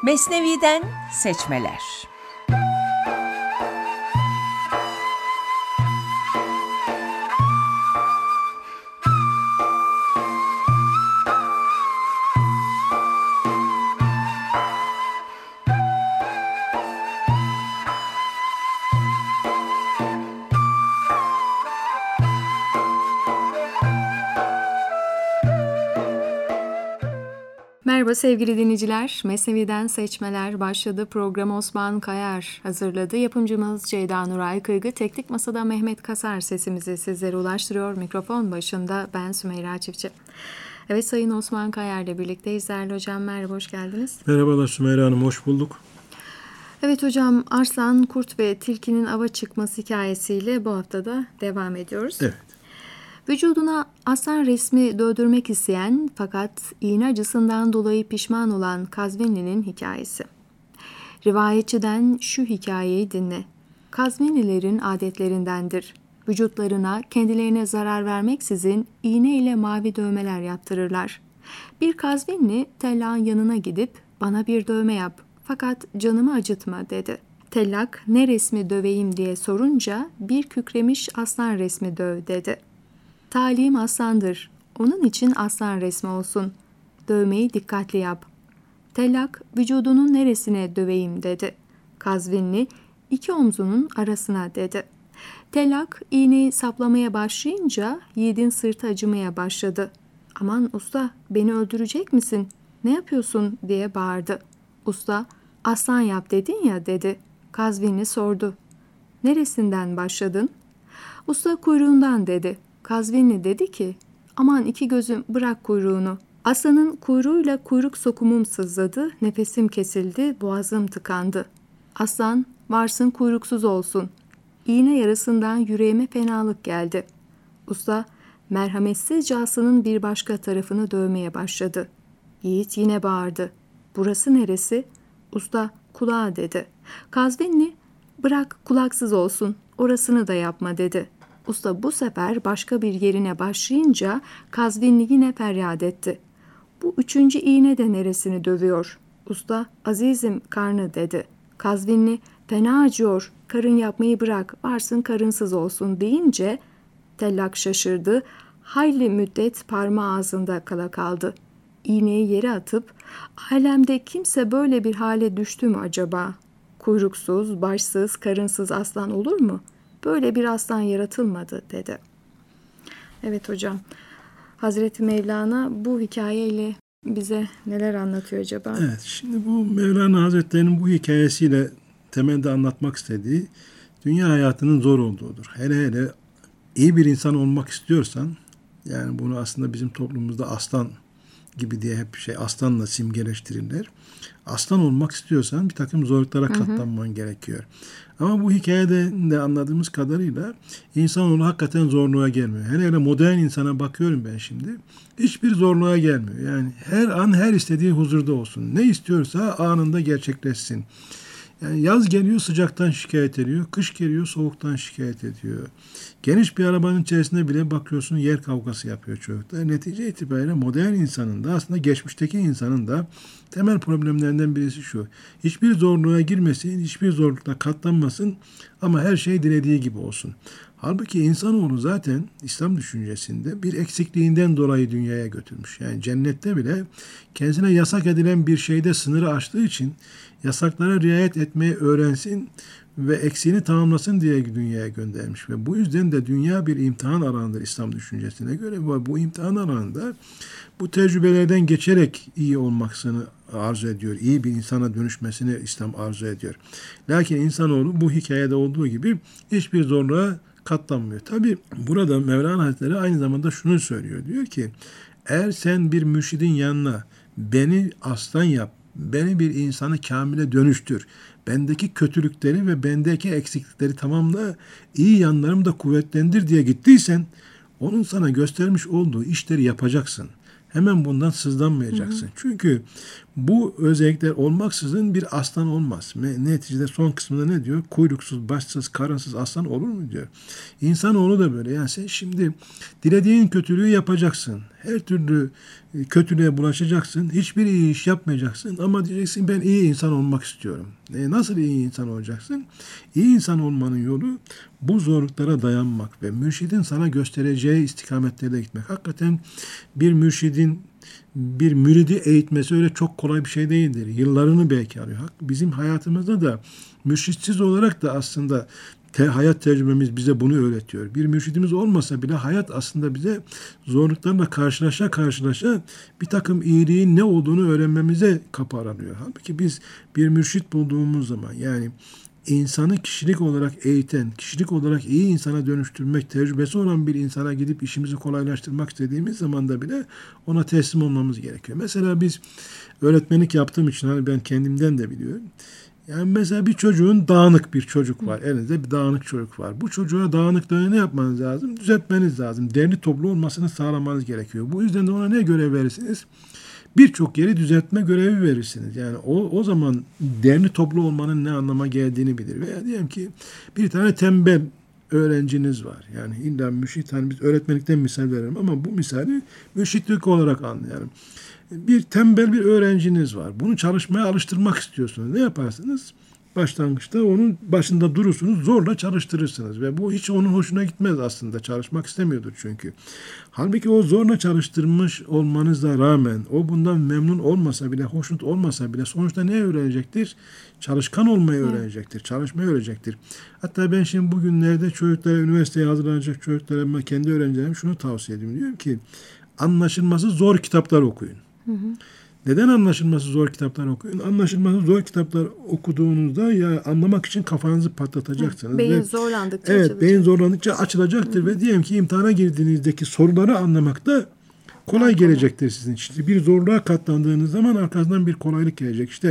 Mesnevi'den seçmeler. Merhaba sevgili dinleyiciler. Mesnevi'den seçmeler başladı. Programı Osman Kayar hazırladı. Yapımcımız Ceyda Nuray Kıygı. Teknik Masa'da Mehmet Kasar sesimizi sizlere ulaştırıyor. Mikrofon başında ben Sümeyra Çiftçi. Evet, Sayın Osman Kayar ile birlikteyiz. Değerli hocam, merhaba, hoş geldiniz. Merhabalar Sümeyra Hanım, hoş bulduk. Evet hocam, Arslan, Kurt ve Tilki'nin ava çıkması hikayesiyle bu haftada devam ediyoruz. Evet. Vücuduna aslan resmi dövdürmek isteyen fakat iğne acısından dolayı pişman olan Kazvinli'nin hikayesi. Rivayetçiden şu hikayeyi dinle. Kazvinlilerin adetlerindendir. Vücutlarına kendilerine zarar vermeksizin iğne ile mavi dövmeler yaptırırlar. Bir Kazvinli tellağın yanına gidip bana bir dövme yap fakat canımı acıtma dedi. Tellak ne resmi döveyim diye sorunca bir kükremiş aslan resmi döv dedi. Talim aslandır. Onun için aslan resmi olsun. Dövmeyi dikkatli yap. Tellak vücudunun neresine döveyim dedi. Kazvinli iki omzunun arasına dedi. Tellak iğneyi saplamaya başlayınca yiğidin sırtı acımaya başladı. Aman usta, beni öldürecek misin? Ne yapıyorsun diye bağırdı. Usta, aslan yap dedin ya dedi. Kazvinli sordu. Neresinden başladın? Usta kuyruğundan dedi. Kazvinli dedi ki, aman iki gözüm, bırak kuyruğunu. Aslanın kuyruğuyla kuyruk sokumum sızladı, nefesim kesildi, boğazım tıkandı. Aslan, varsın kuyruksuz olsun. İğne yarasından yüreğime fenalık geldi. Usta, merhametsizce aslanın bir başka tarafını dövmeye başladı. Yiğit yine bağırdı. Burası neresi? Usta, kulağı dedi. Kazvinli, bırak kulaksız olsun, orasını da yapma dedi. Usta bu sefer başka bir yerine başlayınca Kazvinli yine feryat etti. Bu üçüncü iğne de neresini dövüyor? Usta, azizim karnı dedi. Kazvinli, fena acıyor, karın yapmayı bırak, varsın karınsız olsun deyince tellak şaşırdı, hayli müddet parmağı ağzında kala kaldı. İğneyi yere atıp, alemde kimse böyle bir hale düştü mü acaba? Kuyruksuz, başsız, karınsız aslan olur mu? Böyle bir aslan yaratılmadı dedi. Evet hocam, Hazreti Mevlana bu hikayeyle bize neler anlatıyor acaba? Evet, şimdi bu Mevlana Hazretleri'nin bu hikayesiyle temelde anlatmak istediği dünya hayatının zor olduğudur. Hele hele iyi bir insan olmak istiyorsan, yani bunu aslında bizim toplumumuzda aslan gibi diye hep aslanla simgeleştirirler. Aslan olmak istiyorsan bir takım zorluklara katlanman gerekiyor. Ama bu hikayede de anladığımız kadarıyla insanoğlu hakikaten zorluğa gelmiyor. Hele hele modern insana bakıyorum ben şimdi. Hiçbir zorluğa gelmiyor. Yani her an her istediği huzurda olsun. Ne istiyorsa anında gerçekleşsin. Yani yaz geliyor sıcaktan şikayet ediyor. Kış geliyor soğuktan şikayet ediyor. Geniş bir arabanın içerisinde bile bakıyorsun yer kavgası yapıyor çocuklar. Netice itibariyle modern insanın da aslında geçmişteki insanın da temel problemlerinden birisi şu. Hiçbir zorluğa girmesin, hiçbir zorlukla katlanmasın ama her şey dilediği gibi olsun. Halbuki insanoğlu zaten İslam düşüncesinde bir eksikliğinden dolayı dünyaya götürmüş. Yani cennette bile kendisine yasak edilen bir şeyde sınırı aştığı için yasaklara riayet etmeyi öğrensin ve eksiğini tamamlasın diye dünyaya göndermiş. Ve bu yüzden de dünya bir imtihan alanıdır İslam düşüncesine göre. Ve bu imtihan alanında bu tecrübelerden geçerek iyi olmasını arzu ediyor. İyi bir insana dönüşmesini İslam arzu ediyor. Lakin insanoğlu bu hikayede olduğu gibi hiçbir zorluğa katlanmıyor. Tabi burada Mevlana Hazretleri aynı zamanda şunu söylüyor. Diyor ki eğer sen bir mürşidin yanına beni aslan yap, beni bir insanı kamile dönüştür, bendeki kötülükleri ve bendeki eksiklikleri tamamla, iyi yanlarımı da kuvvetlendir diye gittiysen onun sana göstermiş olduğu işleri yapacaksın. Hemen bundan sızlanmayacaksın. Çünkü bu özellikler olmaksızın bir aslan olmaz. Neticede son kısmında ne diyor? Kuyruksuz, başsız, karınsız aslan olur mu diyor. İnsanoğlu da böyle. Yani sen şimdi dilediğin kötülüğü yapacaksın. Her türlü kötülüğe bulaşacaksın. Hiçbir iyi iş yapmayacaksın ama diyeceksin ben iyi insan olmak istiyorum. Nasıl iyi insan olacaksın? İyi insan olmanın yolu bu zorluklara dayanmak ve mürşidin sana göstereceği istikametlere gitmek. Hakikaten bir mürşidin bir müridi eğitmesi öyle çok kolay bir şey değildir. Yıllarını belki alıyor. Bizim hayatımızda da mürşitsiz olarak da aslında hayat tecrübemiz bize bunu öğretiyor. Bir mürşidimiz olmasa bile hayat aslında bize zorluklarla karşılaşa bir takım iyiliğin ne olduğunu öğrenmemize kapı aranıyor. Halbuki biz bir mürşit bulduğumuz zaman yani insanı kişilik olarak eğiten, kişilik olarak iyi insana dönüştürmek, tecrübesi olan bir insana gidip işimizi kolaylaştırmak istediğimiz zaman da bile ona teslim olmamız gerekiyor. Mesela biz öğretmenlik yaptığım için hani ben kendimden de biliyorum. Yani mesela bir çocuğun dağınık bir çocuk var. Elinizde bir dağınık çocuk var. Bu çocuğa dağınıklığını ne yapmanız lazım? Düzeltmeniz lazım. Derli toplu olmasını sağlamanız gerekiyor. Bu yüzden de ona ne görev verirsiniz? Birçok yeri düzeltme görevi verirsiniz. Yani o zaman derli toplu olmanın ne anlama geldiğini bilir. Veya diyelim ki bir tane tembel öğrenciniz var. Yani illa mürşit, hani biz öğretmenlikten misal verelim ama bu misali mürşitlik olarak anlayalım. Bir tembel bir öğrenciniz var. Bunu çalışmaya alıştırmak istiyorsunuz. Ne yaparsınız? Başlangıçta onun başında durursunuz, zorla çalıştırırsınız. Ve bu hiç onun hoşuna gitmez aslında. Çalışmak istemiyordur çünkü. Halbuki o zorla çalıştırmış olmanıza rağmen, o bundan memnun olmasa bile, hoşnut olmasa bile sonuçta ne öğrenecektir? Çalışkan olmayı öğrenecektir, çalışmayı öğrenecektir. Hatta ben şimdi bugünlerde çocuklara, üniversiteye hazırlanacak çocuklara, kendi öğrencilerime şunu tavsiye ediyorum. Diyorum ki, anlaşılması zor kitaplar okuyun. Neden anlaşılması zor kitaplar okuyun? Anlaşılması zor kitaplar okuduğunuzda ya anlamak için kafanızı patlatacaksınız. Beyin zorlandıkça açılacak. Beyin zorlandıkça açılacaktır ve diyelim ki imtihana girdiğinizdeki soruları anlamakta kolay gelecektir sizin için. Bir zorluğa katlandığınız zaman arkasından bir kolaylık gelecek. İşte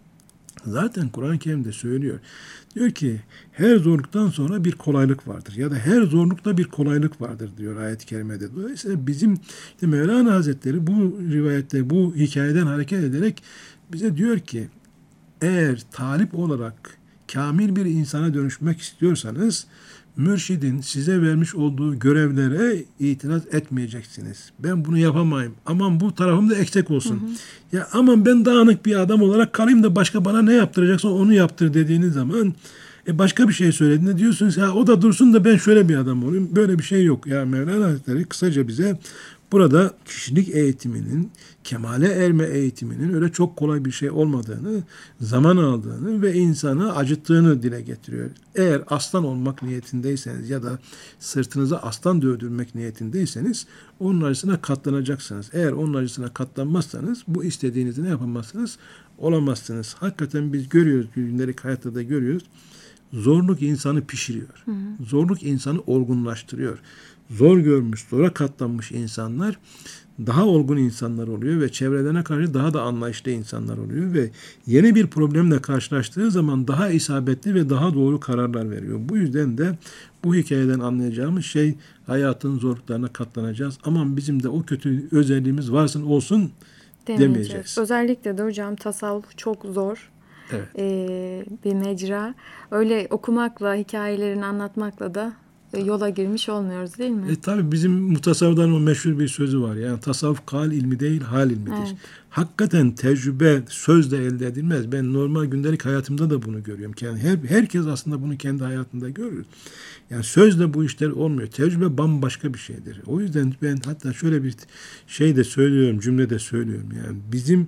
zaten Kur'an-ı Kerim'de söylüyor. Diyor ki her zorluktan sonra bir kolaylık vardır. Ya da her zorlukta bir kolaylık vardır diyor ayet-i kerimede. Dolayısıyla bizim işte Mevlana Hazretleri bu rivayette, bu hikayeden hareket ederek bize diyor ki eğer talip olarak kamil bir insana dönüşmek istiyorsanız mürşidin size vermiş olduğu görevlere itiraz etmeyeceksiniz. Ben bunu yapamayayım. Aman bu tarafımda eksik olsun. Ya aman ben dağınık bir adam olarak kalayım da başka bana ne yaptıracaksa onu yaptır dediğiniz zaman başka bir şey söylediğinde diyorsunuz ya o da dursun da ben şöyle bir adam olayım. Böyle bir şey yok. Ya Mevlana Hazretleri kısaca bize burada kişilik eğitiminin, kemale erme eğitiminin öyle çok kolay bir şey olmadığını, zaman aldığını ve insanı acıttığını dile getiriyor. Eğer aslan olmak niyetindeyseniz ya da sırtınıza aslan dövdürmek niyetindeyseniz onun acısına katlanacaksınız. Eğer onun acısına katlanmazsanız bu istediğinizi ne yapamazsınız? Olamazsınız. Hakikaten biz görüyoruz, gündelik hayatta da görüyoruz. Zorluk insanı pişiriyor. Zorluk insanı olgunlaştırıyor. Zor görmüş, zora katlanmış insanlar daha olgun insanlar oluyor ve çevrelerine karşı daha da anlayışlı insanlar oluyor ve yeni bir problemle karşılaştığı zaman daha isabetli ve daha doğru kararlar veriyor. Bu yüzden de bu hikayeden anlayacağımız şey hayatın zorluklarına katlanacağız. Aman bizim de o kötü özelliğimiz varsın olsun demeyeceğiz. Özellikle de hocam tasavvuf çok zor. Evet. Bir mecra. Öyle okumakla, hikayelerini anlatmakla da yola girmiş olmuyoruz değil mi? Tabii bizim mutasavvıfların o meşhur bir sözü var. Yani tasavvuf kal ilmi değil, hal ilmidir. Evet. Hakikaten tecrübe sözle elde edilmez. Ben normal gündelik hayatımda da bunu görüyorum. Yani herkes aslında bunu kendi hayatında görür. Yani sözle bu işler olmuyor. Tecrübe bambaşka bir şeydir. O yüzden ben hatta şöyle bir şey de söylüyorum, cümle de söylüyorum. Yani bizim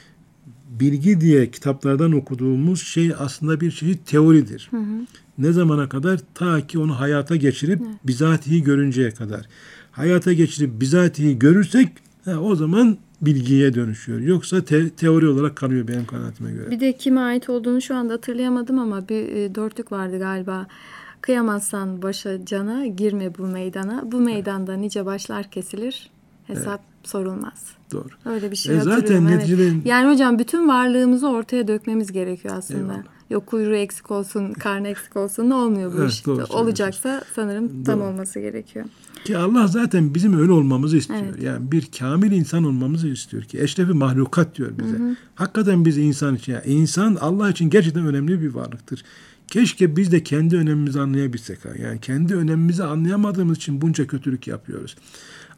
bilgi diye kitaplardan okuduğumuz şey aslında bir çeşit teoridir. Ne zamana kadar? Ta ki onu hayata geçirip bizatihi görünceye kadar. Hayata geçirip bizatihi görürsek o zaman bilgiye dönüşüyor. Yoksa teori olarak kalıyor benim kanaatime göre. Bir de kime ait olduğunu şu anda hatırlayamadım ama bir dörtlük vardı galiba. Kıyamazsan başa cana, girme bu meydana. Bu meydanda nice başlar kesilir, hesap sorulmaz. Doğru. Öyle bir şey hatırlıyorum. Zaten neticede... Yani hocam bütün varlığımızı ortaya dökmemiz gerekiyor aslında. Eyvallah. Yok kuyruğu eksik olsun, karnı eksik olsun. Ne olmuyor bu iş? Olacaksa sanırım tam olması gerekiyor. Ki Allah zaten bizim öyle olmamızı istiyor. Evet. Yani bir kamil insan olmamızı istiyor ki. Eşrefi mahlukat diyor bize. Hakikaten biz insan için. Yani insan Allah için gerçekten önemli bir varlıktır. Keşke biz de kendi önemimizi anlayabilsek. Yani kendi önemimizi anlayamadığımız için bunca kötülük yapıyoruz.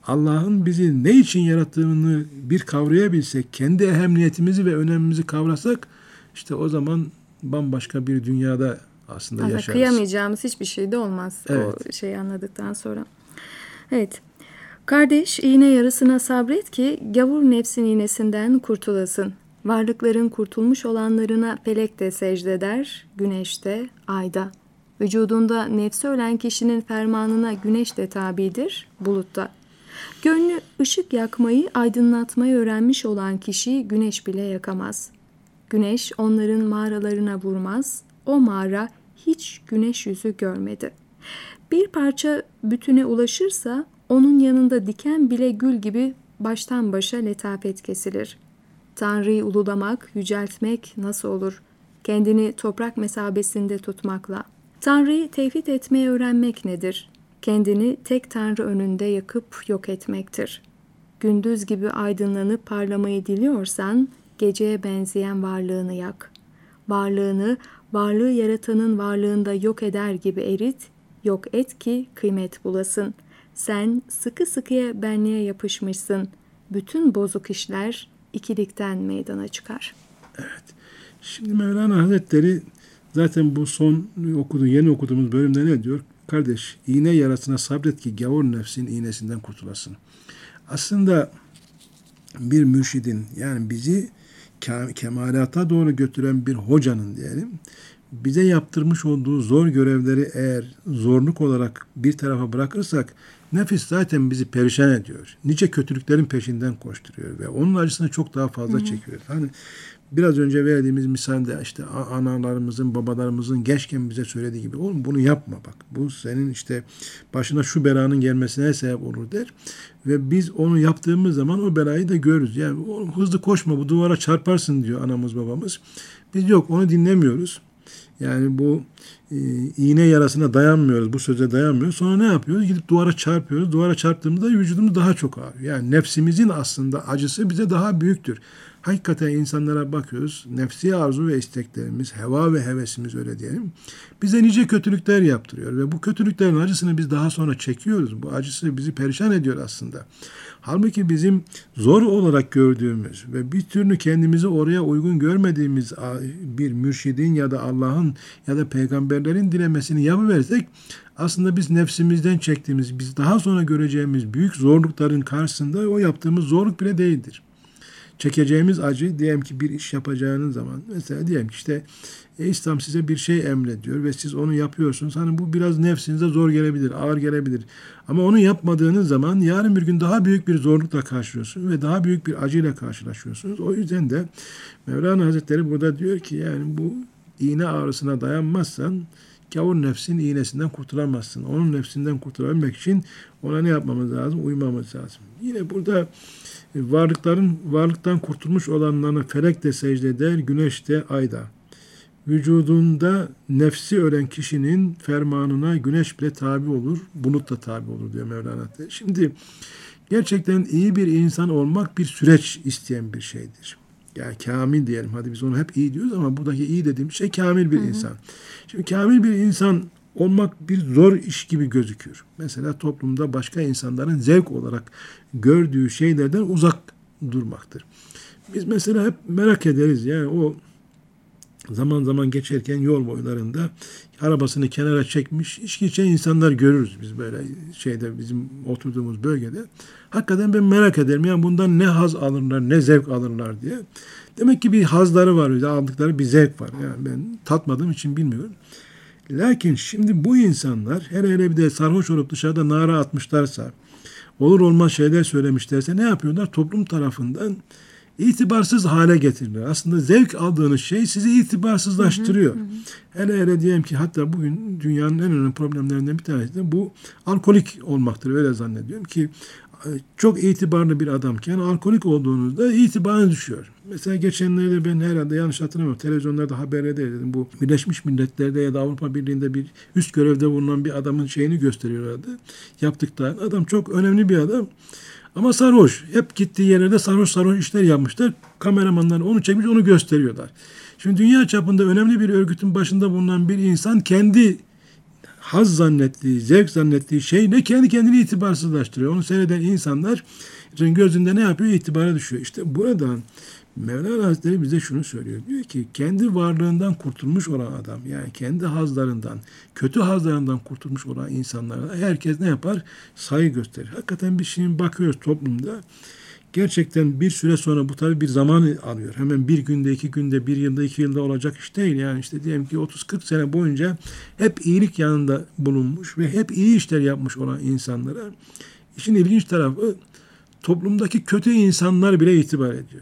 Allah'ın bizi ne için yarattığını bir kavrayabilsek, kendi ehemmiyetimizi ve önemimizi kavrasak, işte o zaman bambaşka bir dünyada aslında yaşarız. Kıyamayacağımız hiçbir şey de olmaz Evet. o şeyi anladıktan sonra. Evet. Kardeş, iğne yarısına sabret ki gavur nefsin iğnesinden kurtulasın. Varlıkların kurtulmuş olanlarına felek de secde eder, güneş de, ayda. Vücudunda nefsi ölen kişinin fermanına güneş de tabidir, bulutta. Gönlü ışık yakmayı, aydınlatmayı öğrenmiş olan kişiyi güneş bile yakamaz. Güneş onların mağaralarına vurmaz, o mağara hiç güneş yüzü görmedi. Bir parça bütüne ulaşırsa onun yanında diken bile gül gibi baştan başa letafet kesilir. Tanrı'yı ululamak, yüceltmek nasıl olur? Kendini toprak mesabesinde tutmakla. Tanrı'yı tevhid etmeyi öğrenmek nedir? Kendini tek Tanrı önünde yakıp yok etmektir. Gündüz gibi aydınlanıp parlamayı diliyorsan, geceye benzeyen varlığını yak. Varlığını, varlığı yaratanın varlığında yok eder gibi erit, yok et ki kıymet bulasın. Sen sıkı sıkıya benliğe yapışmışsın. Bütün bozuk işler ikilikten meydana çıkar. Evet. Şimdi Mevlana Hazretleri zaten bu yeni okuduğumuz bölümde ne diyor? Kardeş, iğne yarasına sabret ki gavur nefsin iğnesinden kurtulasın. Aslında bir mürşidin, yani bizi kemalata doğru götüren bir hocanın diyelim, bize yaptırmış olduğu zor görevleri eğer zorluk olarak bir tarafa bırakırsak, nefis zaten bizi perişan ediyor. Nice kötülüklerin peşinden koşturuyor ve onun acısını çok daha fazla çekiyor. Hani biraz önce verdiğimiz misalde işte analarımızın, babalarımızın gençken bize söylediği gibi, oğlum bunu yapma bak. Bu senin işte başına şu belanın gelmesine sebep olur der. Ve biz onu yaptığımız zaman o belayı da görürüz. Yani oğlum hızlı koşma, bu duvara çarparsın diyor anamız babamız. Biz yok, onu dinlemiyoruz. Yani bu iğne yarasına dayanmıyoruz, bu söze dayanmıyoruz. Sonra ne yapıyoruz? Gidip duvara çarpıyoruz. Duvara çarptığımızda vücudumuz daha çok ağrıyor. Yani nefsimizin aslında acısı bize daha büyüktür. Hakikaten insanlara bakıyoruz. Nefsi arzu ve isteklerimiz, heva ve hevesimiz öyle diyelim, bize nice kötülükler yaptırıyor. Ve bu kötülüklerin acısını biz daha sonra çekiyoruz. Bu acısı bizi perişan ediyor aslında. Halbuki bizim zor olarak gördüğümüz ve bir türlü kendimizi oraya uygun görmediğimiz bir mürşidin ya da Allah'ın ya da peygamberlerin dilemesini yapıversek, aslında biz nefsimizden çektiğimiz, biz daha sonra göreceğimiz büyük zorlukların karşısında o yaptığımız zorluk bile değildir. Çekeceğimiz acı, diyelim ki bir iş yapacağınız zaman, mesela diyelim ki işte İslam size bir şey emrediyor ve siz onu yapıyorsunuz. Hani bu biraz nefsinize zor gelebilir, ağır gelebilir. Ama onu yapmadığınız zaman yarın bir gün daha büyük bir zorlukla karşılaşıyorsunuz ve daha büyük bir acıyla karşılaşıyorsunuz. O yüzden de Mevlana Hazretleri burada diyor ki, yani bu iğne ağrısına dayanmazsan gavur nefsin iğnesinden kurtulamazsın. Onun nefsinden kurtulabilmek için ona ne yapmamız lazım? Uymamız lazım. Yine burada varlıktan kurtulmuş olanlarına felek de secde eder, güneş de, ayda. Vücudunda nefsi ölen kişinin fermanına güneş bile tabi olur, bulut da tabi olur diyor Mevlana. Şimdi gerçekten iyi bir insan olmak bir süreç isteyen bir şeydir. Yani kamil diyelim, hadi biz onu hep iyi diyoruz ama buradaki iyi dediğim şey kamil bir insan. Şimdi kamil bir insan olmak bir zor iş gibi gözüküyor. Mesela toplumda başka insanların zevk olarak gördüğü şeylerden uzak durmaktır. Biz mesela hep merak ederiz, yani o zaman zaman geçerken yol boylarında arabasını kenara çekmiş içki içen insanlar görürüz biz böyle bizim oturduğumuz bölgede. Hakikaten ben merak ederim, yani bundan ne haz alırlar, ne zevk alırlar diye. Demek ki bir hazları var, aldıkları bir zevk var. Yani ben tatmadığım için bilmiyorum. Lakin şimdi bu insanlar hele bir de sarhoş olup dışarıda nara atmışlarsa, olur olmaz şeyler söylemişlerse ne yapıyorlar? Toplum tarafından itibarsız hale getirirler. Aslında zevk aldığınız şey sizi itibarsızlaştırıyor. Hele diyelim ki, hatta bugün dünyanın en önemli problemlerinden bir tanesi de bu alkolik olmaktır. Öyle zannediyorum ki çok itibarlı bir adamken alkolik olduğunuzda itibarınız düşüyor. Mesela geçenlerde ben herhalde yanlış hatırlamıyorum, televizyonlarda haberlerde dedim, bu Birleşmiş Milletler'de ya da Avrupa Birliği'nde bir üst görevde bulunan bir adamın şeyini gösteriyorlardı. Yaptıklarını. Adam çok önemli bir adam. Ama sarhoş. Hep gittiği yerlerde sarhoş işler yapmışlar. Kameramanlar onu çekmiş, onu gösteriyorlar. Şimdi dünya çapında önemli bir örgütün başında bulunan bir insan kendi haz zannettiği, zevk zannettiği şey ne kendi kendini itibarsızlaştırıyor. Onu seyreden insanlar gözünde ne yapıyor? İtibara düşüyor. İşte buradan Mevlana Hazretleri bize şunu söylüyor. Diyor ki kendi varlığından kurtulmuş olan adam, yani kendi hazlarından, kötü hazlarından kurtulmuş olan insanlara herkes ne yapar? Saygı gösterir. Hakikaten bir şeyin bakıyoruz toplumda. Gerçekten bir süre sonra bu tabii bir zaman alıyor. Hemen bir günde, 2 günde, 1 yılda, 2 yılda olacak iş değil. Yani işte diyelim ki 30-40 sene boyunca hep iyilik yanında bulunmuş ve hep iyi işler yapmış olan insanlara, işin ilginç tarafı, toplumdaki kötü insanlar bile itibar ediyor.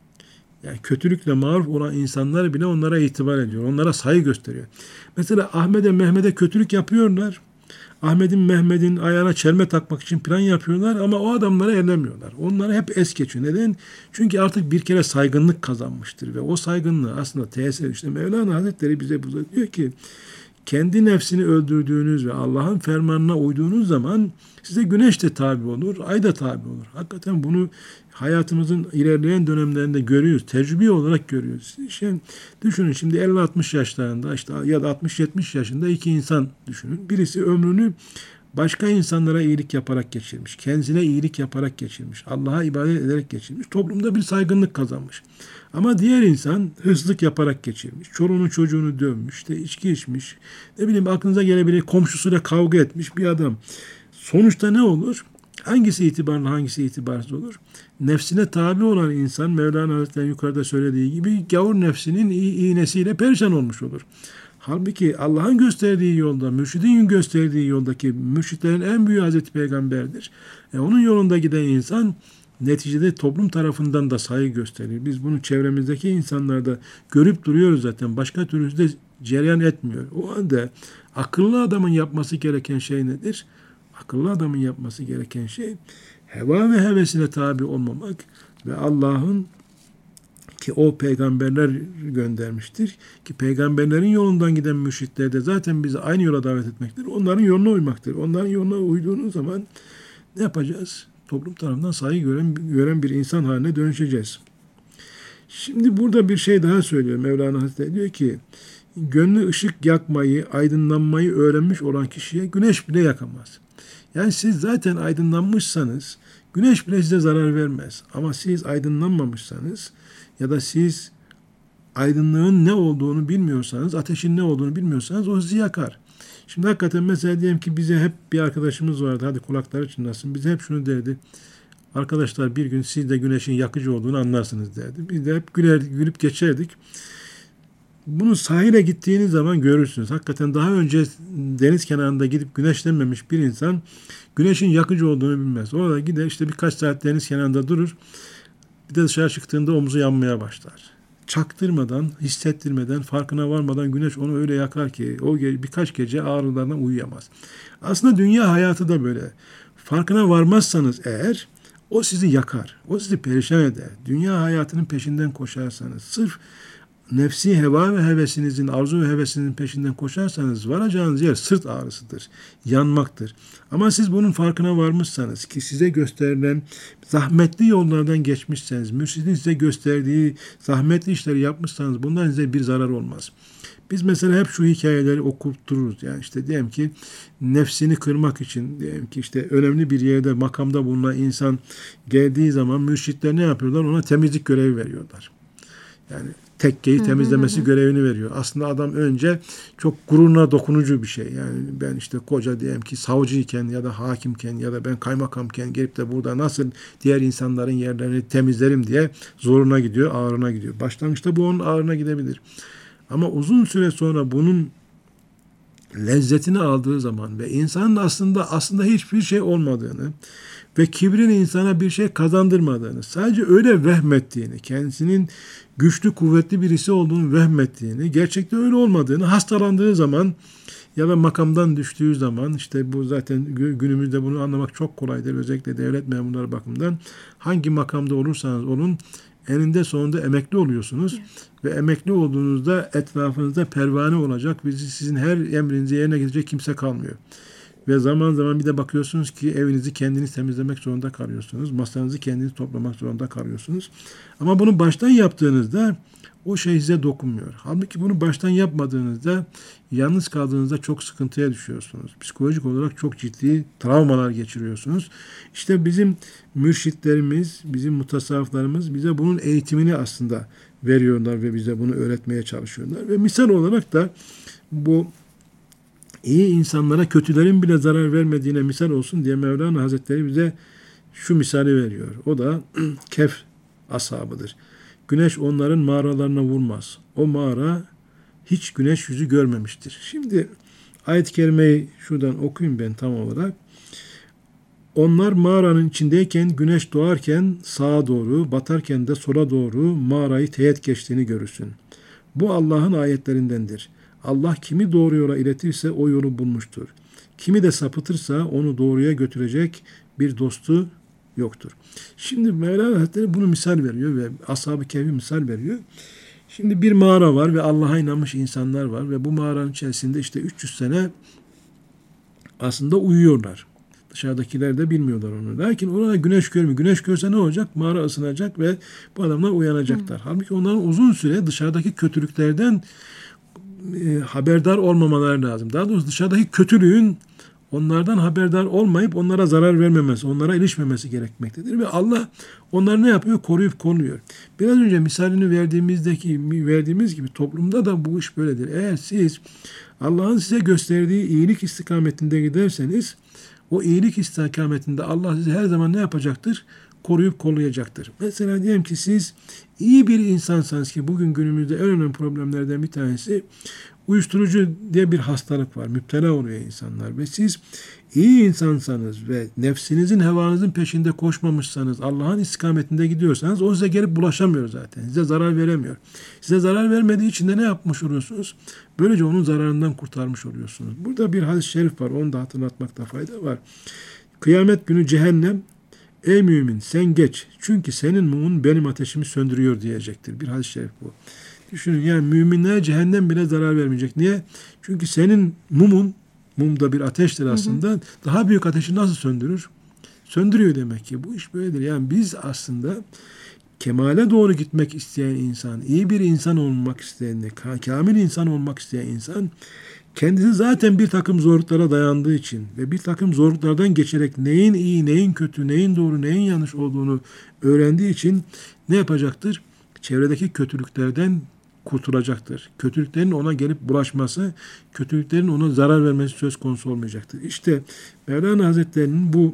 Yani kötülükle maruf olan insanlar bile onlara itibar ediyor. Onlara saygı gösteriyor. Mesela Ahmet'e, Mehmet'e kötülük yapıyorlar. Mehmet'in ayağına çelme takmak için plan yapıyorlar ama o adamlara ellemiyorlar. Onları hep es geçiyor. Neden? Çünkü artık bir kere saygınlık kazanmıştır ve o saygınlığı aslında tesir. İşte Mevlana Hazretleri bize burada diyor ki kendi nefsini öldürdüğünüz ve Allah'ın fermanına uyduğunuz zaman size güneş de tabi olur, ay da tabi olur. Hakikaten bunu hayatımızın ilerleyen dönemlerinde görüyoruz. Tecrübe olarak görüyoruz. İşte düşünün şimdi 50-60 yaşlarında işte ya da 60-70 yaşında iki insan düşünün. Birisi ömrünü başka insanlara iyilik yaparak geçirmiş. Kendisine iyilik yaparak geçirmiş. Allah'a ibadet ederek geçirmiş. Toplumda bir saygınlık kazanmış. Ama diğer insan hırsızlık yaparak geçirmiş. Çoluğunu çocuğunu dövmüş. İşte içki içmiş. Ne bileyim aklınıza gelebilir komşusuyla kavga etmiş bir adam. Sonuçta ne olur? Hangisi itibarlı, hangisi itibarsız olur? Nefsine tabi olan insan Mevlana Hazretleri yukarıda söylediği gibi gavur nefsinin iğnesiyle perişan olmuş olur. Halbuki Allah'ın gösterdiği yolda, mürşidin gösterdiği yoldaki mürşitlerin en büyüğü Hazreti Peygamber'dir. Onun yolunda giden insan neticede toplum tarafından da saygı gösteriyor. Biz bunu çevremizdeki insanlarda görüp duruyoruz zaten. Başka türlüsü de cereyan etmiyor. O halde akıllı adamın yapması gereken şey nedir? Akıllı adamın yapması gereken şey heva ve hevesine tabi olmamak ve Allah'ın ki o peygamberler göndermiştir ki peygamberlerin yolundan giden mürşitler de zaten bizi aynı yola davet etmektir. Onların yoluna uymaktır. Onların yoluna uyduğunuz zaman ne yapacağız? Toplum tarafından saygı gören bir insan haline dönüşeceğiz. Şimdi burada bir şey daha söylüyor Mevlana Hazretleri. Diyor ki gönlü ışık yakmayı, aydınlanmayı öğrenmiş olan kişiye güneş bile yakamaz. Yani siz zaten aydınlanmışsanız güneş bile size zarar vermez. Ama siz aydınlanmamışsanız ya da siz aydınlığın ne olduğunu bilmiyorsanız, ateşin ne olduğunu bilmiyorsanız o sizi yakar. Şimdi hakikaten mesela diyelim ki bize hep bir arkadaşımız vardı. Hadi kulakları çınlasın. Bize hep şunu derdi. Arkadaşlar bir gün siz de güneşin yakıcı olduğunu anlarsınız derdi. Biz de hep gülüp geçerdik. Bunu sahile gittiğiniz zaman görürsünüz. Hakikaten daha önce deniz kenarında gidip güneşlenmemiş bir insan güneşin yakıcı olduğunu bilmez. Orada gider işte birkaç saat deniz kenarında durur. Bir de dışarı çıktığında omuzu yanmaya başlar. Çaktırmadan, hissettirmeden, farkına varmadan güneş onu öyle yakar ki o birkaç gece ağrılarından uyuyamaz. Aslında dünya hayatı da böyle. Farkına varmazsanız eğer o sizi yakar. O sizi perişan eder. Dünya hayatının peşinden koşarsanız, sırf nefsi heva ve hevesinizin, arzu ve hevesinizin peşinden koşarsanız varacağınız yer sırt ağrısıdır, yanmaktır. Ama siz bunun farkına varmışsanız ki size gösterilen zahmetli yollardan geçmişseniz, mürşidin size gösterdiği zahmetli işleri yapmışsanız bundan size bir zarar olmaz. Biz mesela hep şu hikayeleri okuttururuz. Yani işte diyelim ki nefsini kırmak için diyelim ki işte önemli bir yerde makamda bulunan insan geldiği zaman mürşitler ne yapıyorlar? Ona temizlik görevi veriyorlar. Yani tekkeyi temizlemesi görevini veriyor. Aslında adam önce çok gururuna dokunucu bir şey. Yani ben işte koca diyelim ki savcıyken ya da hakimken ya da ben kaymakamken gelip de burada nasıl diğer insanların yerlerini temizlerim diye zoruna gidiyor, ağrına gidiyor. Başlangıçta bu onun ağrına gidebilir. Ama uzun süre sonra bunun lezzetini aldığı zaman ve insanın aslında hiçbir şey olmadığını ve kibrin insana bir şey kazandırmadığını, sadece öyle vehmettiğini, kendisinin güçlü, kuvvetli birisi olduğunu vehmettiğini, gerçekte öyle olmadığını, hastalandığı zaman ya da makamdan düştüğü zaman, işte bu zaten günümüzde bunu anlamak çok kolaydır. Özellikle devlet memurları bakımından hangi makamda olursanız olun, eninde sonunda emekli oluyorsunuz. Evet. Ve emekli olduğunuzda etrafınızda pervane olacak. Sizin her emrinizi yerine getirecek kimse kalmıyor. Ve zaman zaman bir de bakıyorsunuz ki evinizi kendiniz temizlemek zorunda kalıyorsunuz. Masanızı kendiniz toplamak zorunda kalıyorsunuz. Ama bunu baştan yaptığınızda o şey size dokunmuyor. Halbuki bunu baştan yapmadığınızda, yalnız kaldığınızda çok sıkıntıya düşüyorsunuz. Psikolojik olarak çok ciddi travmalar geçiriyorsunuz. İşte bizim mürşitlerimiz, bizim mutasavvıflarımız bize bunun eğitimini aslında veriyorlar ve bize bunu öğretmeye çalışıyorlar. Ve misal olarak da bu iyi insanlara kötülerin bile zarar vermediğine misal olsun diye Mevlana Hazretleri bize şu misali veriyor. O da Kehf ashabıdır. Güneş onların mağaralarına vurmaz. O mağara hiç güneş yüzü görmemiştir. Şimdi ayet-i kerimeyi şuradan okuyayım ben tam olarak. Onlar mağaranın içindeyken güneş doğarken sağa doğru, batarken de sola doğru mağarayı teğet geçtiğini görürsün. Bu Allah'ın ayetlerindendir. Allah kimi doğru yola iletirse o yolu bulmuştur. Kimi de sapıtırsa onu doğruya götürecek bir dostu yoktur. Şimdi Mevlana Hazretleri bunu misal veriyor ve Ashab-ı Kehf'i misal veriyor. Şimdi bir mağara var ve Allah'a inanmış insanlar var ve bu mağaranın içerisinde işte 300 sene aslında uyuyorlar. Dışarıdakiler de bilmiyorlar onu. Lakin orada güneş görmüyor. Güneş görse ne olacak? Mağara ısınacak ve bu adamlar uyanacaklar. Halbuki onların uzun süre dışarıdaki kötülüklerden haberdar olmamaları lazım. Daha doğrusu dışarıdaki kötülüğün onlardan haberdar olmayıp onlara zarar vermemesi, onlara ilişmemesi gerekmektedir. Ve Allah onları ne yapıyor? Koruyup koruyor. Biraz önce misalini verdiğimiz gibi toplumda da bu iş böyledir. Eğer siz Allah'ın size gösterdiği iyilik istikametinde giderseniz o iyilik istikametinde Allah sizi her zaman ne yapacaktır? Koruyup kollayacaktır. Mesela diyelim ki siz iyi bir insansanız ki bugün günümüzde en önemli problemlerden bir tanesi uyuşturucu diye bir hastalık var. Müptela oluyor insanlar ve siz iyi insansanız ve nefsinizin, hevanızın peşinde koşmamışsanız, Allah'ın istikametinde gidiyorsanız o size gelip bulaşamıyor zaten. Size zarar veremiyor. Size zarar vermediği için de ne yapmış oluyorsunuz? Böylece onun zararından kurtarmış oluyorsunuz. Burada bir hadis-i şerif var. Onu da hatırlatmakta fayda var. Kıyamet günü cehennem, ey mümin sen geç. Çünkü senin mumun benim ateşimi söndürüyor diyecektir. Bir hadis-i şerif bu. Düşünün yani müminlere cehennem bile zarar vermeyecek. Niye? Çünkü senin mum da bir ateştir aslında. Daha büyük ateşi nasıl söndürür? Söndürüyor demek ki. Bu iş böyledir. Yani biz aslında kemale doğru gitmek isteyen insan, iyi bir insan olmak isteyen, kamil insan olmak isteyen insan kendisi zaten bir takım zorluklara dayandığı için ve bir takım zorluklardan geçerek neyin iyi, neyin kötü, neyin doğru, neyin yanlış olduğunu öğrendiği için ne yapacaktır? Çevredeki kötülüklerden kurtulacaktır. Kötülüklerin ona gelip bulaşması, kötülüklerin ona zarar vermesi söz konusu olmayacaktır. İşte Mevlana Hazretleri'nin bu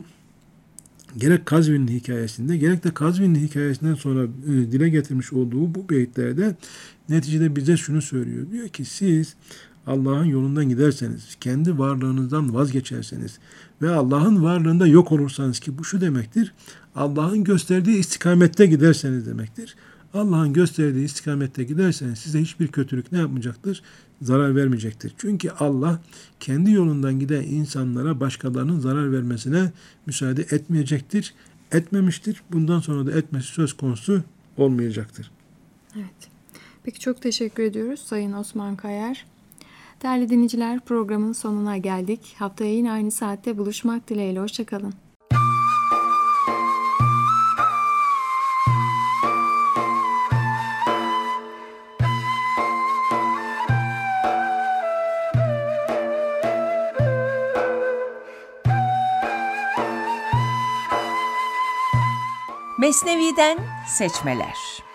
gerek Kazvinli hikayesinde gerek de Kazvinli hikayesinden sonra dile getirmiş olduğu bu beyitlerde neticede bize şunu söylüyor. Diyor ki siz Allah'ın yolundan giderseniz, kendi varlığınızdan vazgeçerseniz ve Allah'ın varlığında yok olursanız ki bu şu demektir. Allah'ın gösterdiği istikamette giderseniz demektir. Allah'ın gösterdiği istikamette giderseniz size hiçbir kötülük ne yapmayacaktır? Zarar vermeyecektir. Çünkü Allah kendi yolundan giden insanlara başkalarının zarar vermesine müsaade etmeyecektir. Etmemiştir. Bundan sonra da etmesi söz konusu olmayacaktır. Evet. Peki çok teşekkür ediyoruz Sayın Osman Kayar. Değerli dinleyiciler, programın sonuna geldik. Haftaya yine aynı saatte buluşmak dileğiyle. Hoşçakalın. Mesnevi'den seçmeler.